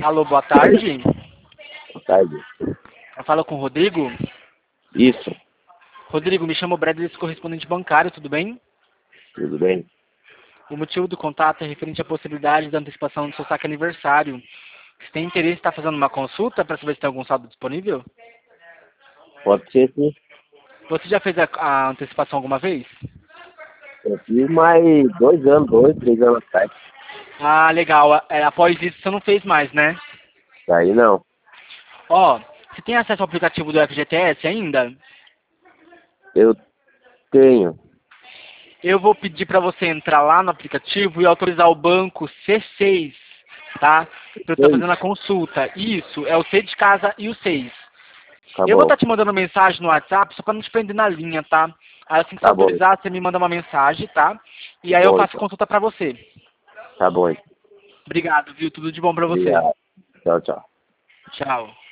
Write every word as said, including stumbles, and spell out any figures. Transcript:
Alô, boa tarde. Boa tarde. Eu falo com o Rodrigo. Isso. Rodrigo, me chamo Bradley, correspondente bancário, tudo bem? Tudo bem? O motivo do contato é referente à possibilidade da antecipação do seu saque aniversário. Você tem interesse em estar fazendo uma consulta para saber se tem algum saldo disponível? Pode ser sim. Você já fez a, a antecipação alguma vez? Eu fiz mais dois anos, dois, três anos atrás. Ah, legal. É, após isso você não fez mais, né? Aí não. Ó, você tem acesso ao aplicativo do F G T S ainda? Eu tenho. Eu vou pedir para você entrar lá no aplicativo e autorizar o banco C seis, tá? Para eu estar Sei. fazendo a consulta. Isso, é o C de casa e o seis. Tá Eu vou bom. estar te mandando mensagem no WhatsApp só para não te prender na linha, tá? Aí assim que você Tá bom. autorizar, você me manda uma mensagem, tá? E aí eu Bom, faço então. consulta para você. Tá bom, então. Obrigado, viu? Tudo de bom para você. Obrigado. Tchau, tchau. Tchau.